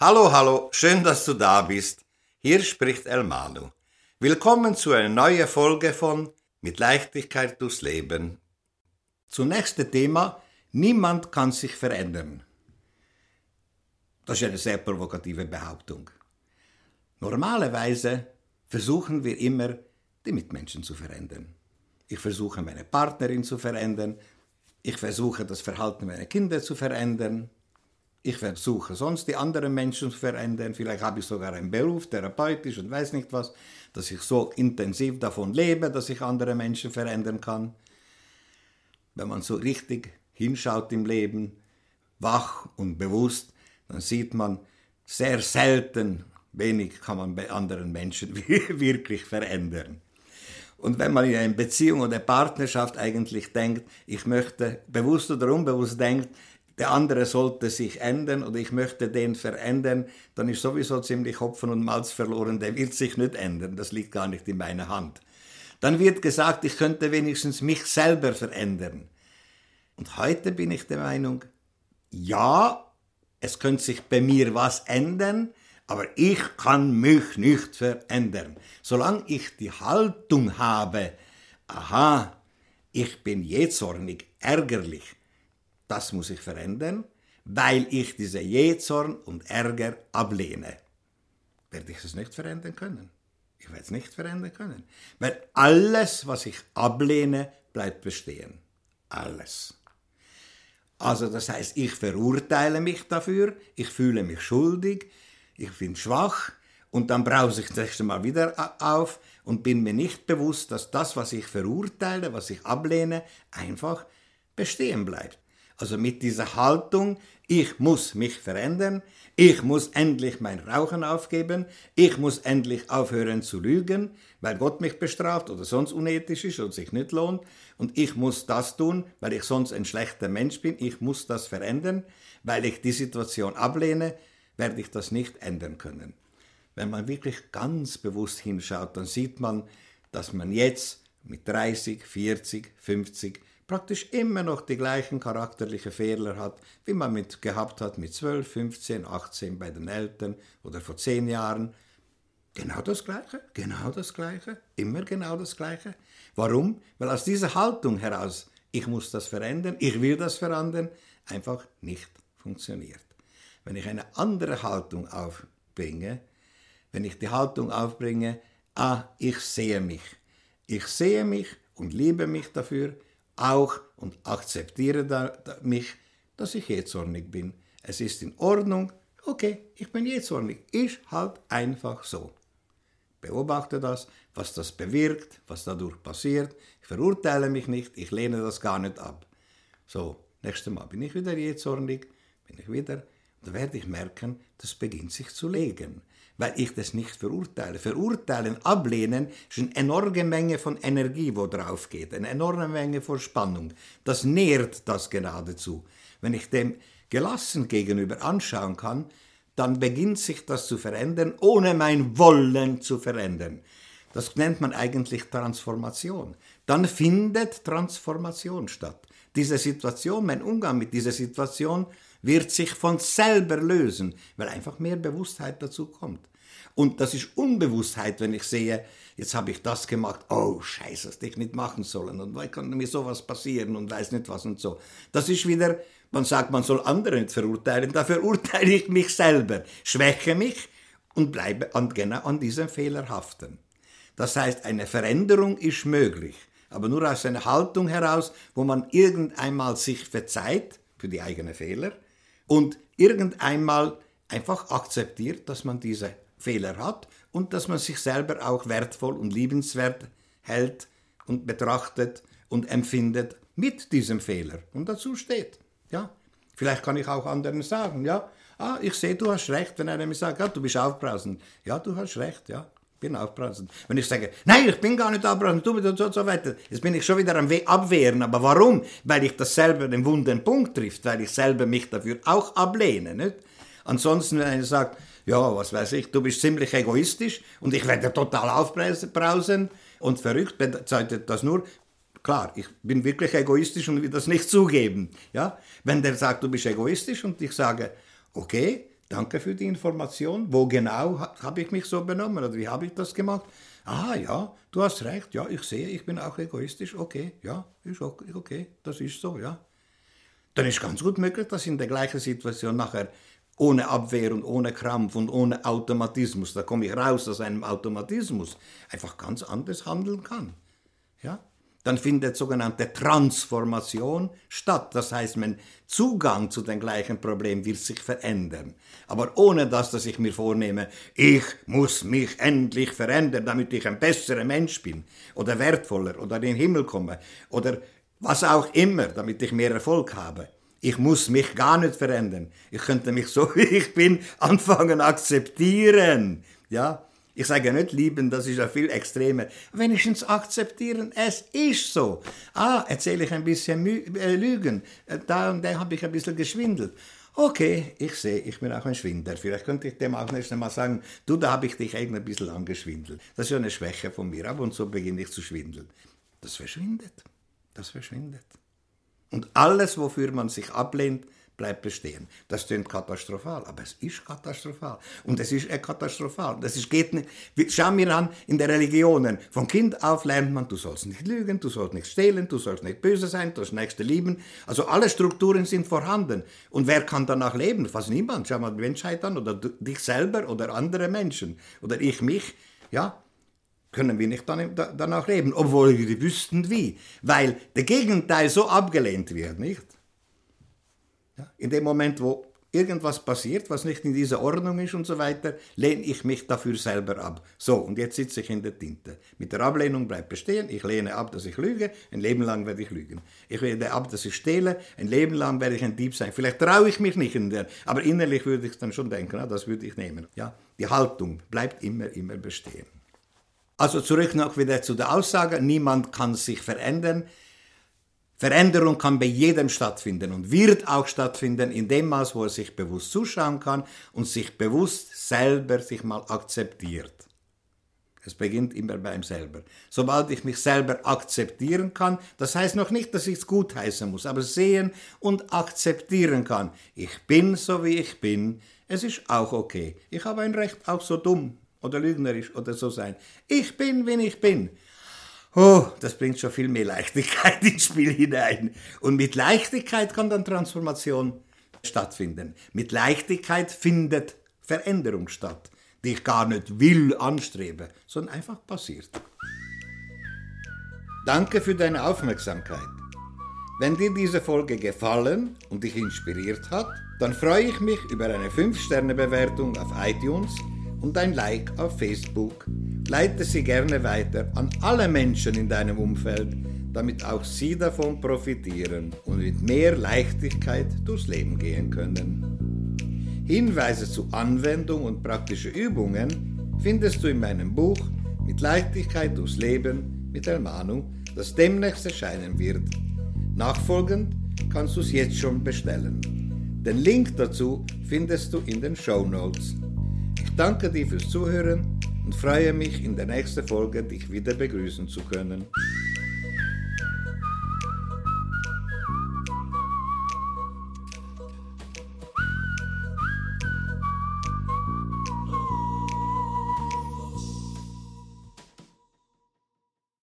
Hallo, hallo, schön, dass du da bist. Hier spricht El Manu. Willkommen zu einer neuen Folge von Mit Leichtigkeit durchs Leben. Zunächst das Thema: Niemand kann sich verändern. Das ist eine sehr provokative Behauptung. Normalerweise versuchen wir immer, die Mitmenschen zu verändern. Ich versuche, meine Partnerin zu verändern. Ich versuche, das Verhalten meiner Kinder zu verändern. Ich versuche sonst die anderen Menschen zu verändern. Vielleicht habe ich sogar einen Beruf, therapeutisch und weiß nicht was, dass ich so intensiv davon lebe, dass ich andere Menschen verändern kann. Wenn man so richtig hinschaut im Leben, wach und bewusst, dann sieht man sehr selten, wenig kann man bei anderen Menschen wirklich verändern. Und wenn man in einer Beziehung oder Partnerschaft eigentlich denkt, ich möchte, bewusst oder unbewusst denkt, der andere sollte sich ändern oder ich möchte den verändern, dann ist sowieso ziemlich Hopfen und Malz verloren, der wird sich nicht ändern, das liegt gar nicht in meiner Hand. Dann wird gesagt, ich könnte wenigstens mich selber verändern. Und heute bin ich der Meinung, ja, es könnte sich bei mir was ändern, aber ich kann mich nicht verändern. Solange ich die Haltung habe, aha, ich bin jähzornig, ärgerlich, das muss ich verändern, weil ich diese Jähzorn und Ärger ablehne. Werde ich es nicht verändern können. Ich werde es nicht verändern können. Weil alles, was ich ablehne, bleibt bestehen. Alles. Also das heißt, ich verurteile mich dafür, ich fühle mich schuldig, ich bin schwach und dann brause ich das nächste Mal wieder auf und bin mir nicht bewusst, dass das, was ich verurteile, was ich ablehne, einfach bestehen bleibt. Also mit dieser Haltung, ich muss mich verändern, ich muss endlich mein Rauchen aufgeben, ich muss endlich aufhören zu lügen, weil Gott mich bestraft oder sonst unethisch ist und sich nicht lohnt, und ich muss das tun, weil ich sonst ein schlechter Mensch bin, ich muss das verändern, weil ich die Situation ablehne, werde ich das nicht ändern können. Wenn man wirklich ganz bewusst hinschaut, dann sieht man, dass man jetzt mit 30, 40, 50 praktisch immer noch die gleichen charakterlichen Fehler hat, wie man gehabt hat mit 12, 15, 18 bei den Eltern oder vor 10 Jahren. Genau das Gleiche, immer genau das Gleiche. Warum? Weil aus dieser Haltung heraus, ich muss das verändern, ich will das verändern, einfach nicht funktioniert. Wenn ich eine andere Haltung aufbringe, wenn ich die Haltung aufbringe, ich sehe mich und liebe mich dafür, auch und akzeptiere mich, dass ich jähzornig bin. Es ist in Ordnung, okay, ich bin jähzornig, ist halt einfach so. Beobachte das, was das bewirkt, was dadurch passiert. Ich verurteile mich nicht, ich lehne das gar nicht ab. So, nächstes Mal bin ich wieder jähzornig, da werde ich merken, das beginnt sich zu legen, weil ich das nicht verurteile. Verurteilen, ablehnen ist eine enorme Menge von Energie, wo drauf geht, eine enorme Menge von Spannung. Das nährt das geradezu. Wenn ich dem gelassen gegenüber anschauen kann, dann beginnt sich das zu verändern, ohne mein Wollen zu verändern. Das nennt man eigentlich Transformation. Dann findet Transformation statt. Diese Situation, mein Umgang mit dieser Situation wird sich von selber lösen, weil einfach mehr Bewusstheit dazu kommt. Und das ist Unbewusstheit, wenn ich sehe, jetzt habe ich das gemacht, oh Scheiße, das hätte ich nicht machen sollen und wie kann mir sowas passieren und weiß nicht was und so. Das ist wieder, man sagt, man soll andere nicht verurteilen, da verurteile ich mich selber, schwäche mich und bleibe genau an diesem Fehler haften. Das heißt, eine Veränderung ist möglich, aber nur aus einer Haltung heraus, wo man irgendeinmal sich verzeiht für die eigenen Fehler und irgendeinmal einfach akzeptiert, dass man diese Fehler hat und dass man sich selber auch wertvoll und liebenswert hält und betrachtet und empfindet mit diesem Fehler und dazu steht. Ja? Vielleicht kann ich auch anderen sagen, ja, ich sehe, du hast recht, wenn einer mir sagt, ja, du bist aufbrausend. Ja, du hast recht, ja, ich bin aufbrausend. Wenn ich sage, nein, ich bin gar nicht aufbrausend, du bist so weiter, jetzt bin ich schon wieder am Abwehren. Aber warum? Weil ich das selber den wunden Punkt trifft, weil ich selber mich dafür auch ablehne. Nicht? Ansonsten, wenn einer sagt, ja, was weiß ich, du bist ziemlich egoistisch und ich werde total aufbrausen und verrückt, bedeutet das nur, klar, ich bin wirklich egoistisch und will das nicht zugeben. Ja? Wenn der sagt, du bist egoistisch und ich sage, okay, danke für die Information. Wo genau habe ich mich so benommen oder wie habe ich das gemacht? Ah ja, du hast recht, ja, ich sehe, ich bin auch egoistisch, okay, ja, ist okay, das ist so, ja. Dann ist ganz gut möglich, dass in der gleichen Situation nachher ohne Abwehr und ohne Krampf und ohne Automatismus, da komme ich raus aus einem Automatismus, einfach ganz anders handeln kann. Ja? Dann findet sogenannte Transformation statt. Das heißt, mein Zugang zu dem gleichen Problem wird sich verändern. Aber ohne das, dass ich mir vornehme, ich muss mich endlich verändern, damit ich ein besserer Mensch bin oder wertvoller oder in den Himmel komme oder was auch immer, damit ich mehr Erfolg habe. Ich muss mich gar nicht verändern. Ich könnte mich so, wie ich bin, anfangen akzeptieren. Ja? Ich sage nicht lieben, das ist ja viel extremer. Wenigstens akzeptieren, es ist so. Erzähle ich ein bisschen Lügen. Da und da habe ich ein bisschen geschwindelt. Okay, ich sehe, ich bin auch ein Schwindler. Vielleicht könnte ich dem auch nächstes Mal sagen, du, da habe ich dich eigentlich ein bisschen angeschwindelt. Das ist ja eine Schwäche von mir. Ab und zu beginne ich zu schwindeln. Das verschwindet. Das verschwindet. Und alles, wofür man sich ablehnt, bleibt bestehen. Das klingt katastrophal, aber es ist katastrophal. Und es ist katastrophal. Geht nicht. Schau mir an, in der Religionen, von Kind auf lernt man, du sollst nicht lügen, du sollst nicht stehlen, du sollst nicht böse sein, du sollst Nächste lieben. Also alle Strukturen sind vorhanden. Und wer kann danach leben? Fast niemand. Schau mal die Menschheit an, oder dich selber, oder andere Menschen, oder ich mich, ja. Können wir nicht danach leben, obwohl wir wüssten wie. Weil der Gegenteil so abgelehnt wird, nicht? Ja, in dem Moment, wo irgendwas passiert, was nicht in dieser Ordnung ist und so weiter, lehne ich mich dafür selber ab. So, und jetzt sitze ich in der Tinte. Mit der Ablehnung bleibt bestehen, ich lehne ab, dass ich lüge, ein Leben lang werde ich lügen. Ich lehne ab, dass ich stehle, ein Leben lang werde ich ein Dieb sein. Vielleicht traue ich mich nicht, aber innerlich würde ich dann schon denken, das würde ich nehmen. Ja, die Haltung bleibt immer bestehen. Also zurück noch wieder zu der Aussage, niemand kann sich verändern. Veränderung kann bei jedem stattfinden und wird auch stattfinden in dem Maß, wo er sich bewusst zuschauen kann und sich bewusst selber sich mal akzeptiert. Es beginnt immer beim selber. Sobald ich mich selber akzeptieren kann, das heißt noch nicht, dass ich es gutheißen muss, aber sehen und akzeptieren kann. Ich bin so, wie ich bin. Es ist auch okay. Ich habe ein Recht, auch so dumm oder lügnerisch oder so sein. Ich bin, wie ich bin. Oh, das bringt schon viel mehr Leichtigkeit ins Spiel hinein. Und mit Leichtigkeit kann dann Transformation stattfinden. Mit Leichtigkeit findet Veränderung statt, die ich gar nicht will, anstrebe, sondern einfach passiert. Danke für deine Aufmerksamkeit. Wenn dir diese Folge gefallen und dich inspiriert hat, dann freue ich mich über eine 5-Sterne-Bewertung auf iTunes und ein Like auf Facebook. Leite sie gerne weiter an alle Menschen in deinem Umfeld, damit auch sie davon profitieren und mit mehr Leichtigkeit durchs Leben gehen können. Hinweise zu Anwendung und praktische Übungen findest du in meinem Buch Mit Leichtigkeit durchs Leben mit El Manu, das demnächst erscheinen wird. Nachfolgend kannst du es jetzt schon bestellen. Den Link dazu findest du in den Shownotes. Ich danke dir fürs Zuhören und freue mich, in der nächsten Folge dich wieder begrüßen zu können.